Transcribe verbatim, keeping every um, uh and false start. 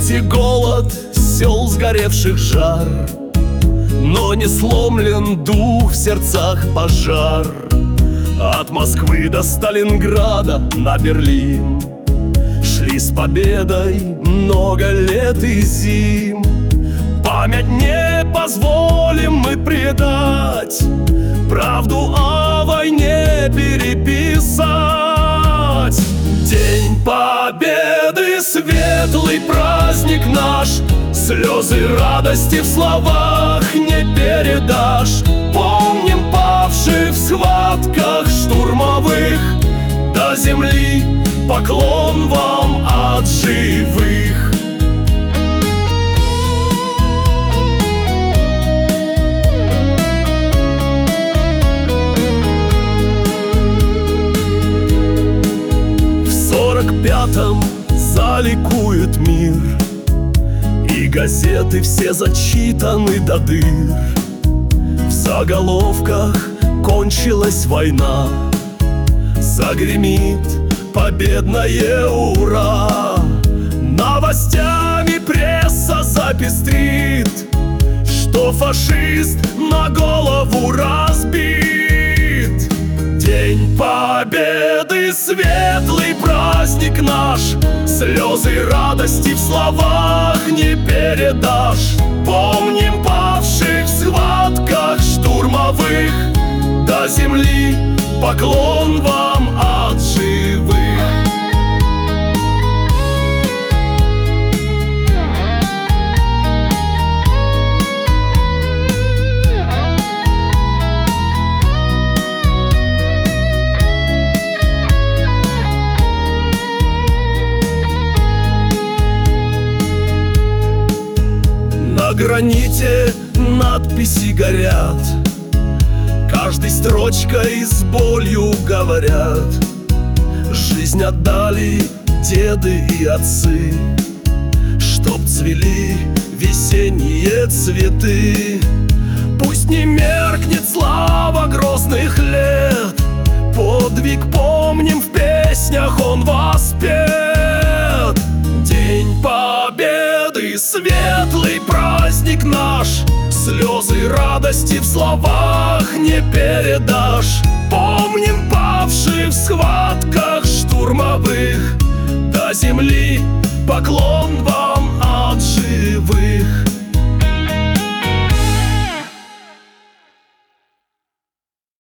смерть и голод, сел сгоревших жар, но не сломлен дух, в сердцах пожар. От Москвы до Сталинграда на Берлин шли с победой много лет и зим. Память не позволим мы предать, правду о войне переписать. День Победы, светлый праздник наш, слезы радости в словах не передашь. Помним павших в схватках штурмовых, до земли поклон вам от живых. В сорок пятом заликует мир, и газеты все зачитаны до дыр. В заголовках кончилась война, загремит победное ура. Новостями пресса запестрит, что фашист на голову разбит. День Победы, светлый праздник наш, слезы радости в словах не передашь. Помним павших в схватках штурмовых, до земли поклон вам от живых. На граните надписи горят, каждой строчкой с болью говорят: жизнь отдали деды и отцы, чтоб цвели весенние цветы. Пусть не меркнет слава грозных лет, подвиг помним в песнях, он воспет. День Победы, светлый праздник наш, слезы радости в словах не передашь. Помним павших в схватках штурмовых, до земли поклон вам